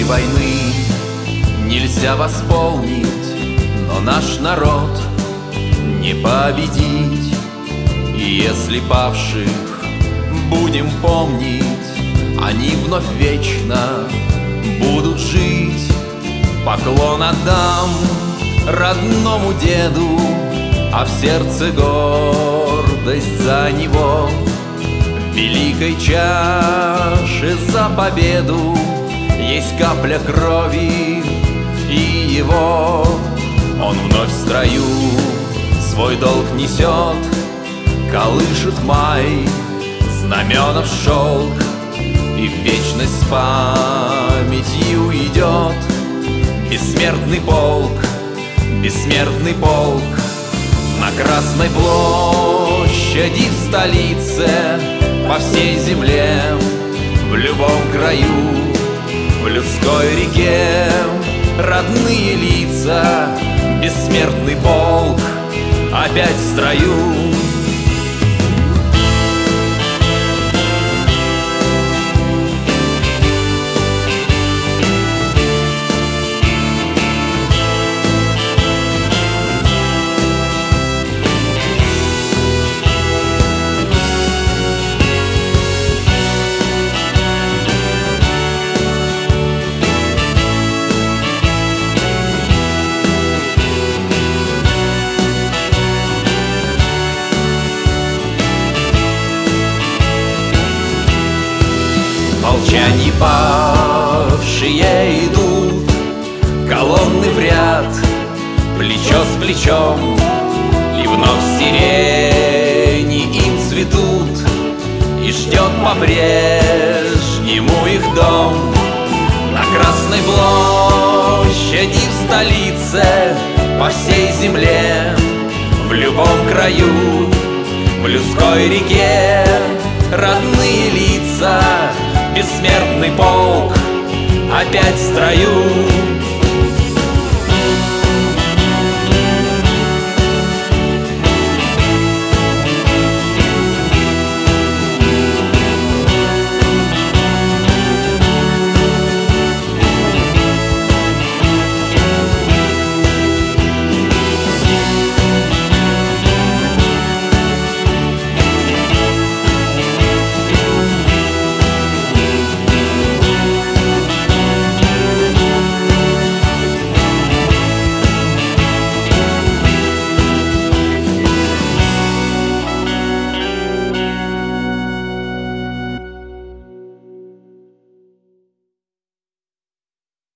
войны нельзя восполнить, но наш народ не победить. И если павших будем помнить, они вновь вечно будут жить. Поклон отдам родному деду, а в сердце гордость за него. В великой чаше за победу есть капля крови и его. Он вновь в строю свой долг несет, колышет май знамена в шелк, и в вечность с памятью идет. Бессмертный полк, бессмертный полк на Красной площади в столице, по всей земле, в любом краю, в людской реке родные лица. Бессмертный полк опять в строю. Молчанье павшие идут, колонны в ряд, плечо с плечом, и вновь сирени им цветут, и ждет по-прежнему их дом. На Красной площади в столице, по всей земле, в любом краю, в людской реке родные лица. Бессмертный полк опять в строю.